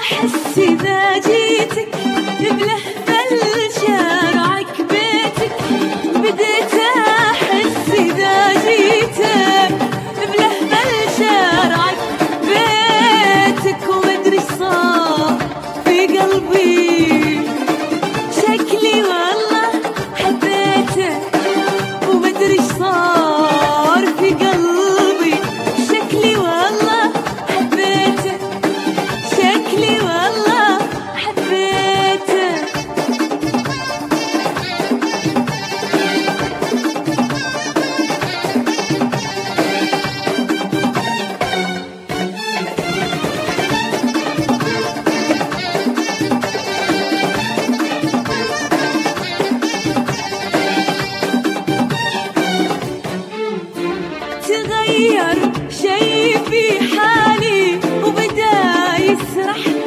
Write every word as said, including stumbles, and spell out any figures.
أحس إذا جيتك بلهفة الشارعك بيتك، بديت أحس إذا جيتك بلهفة الشارعك بيتك، ومدري صار في قلبي شكلي والله حبيتك، ومدري صار في قلبي شكلي والله حبيتك، شكلي والله حبيتك. تغير شي في حالي وبدا يسرح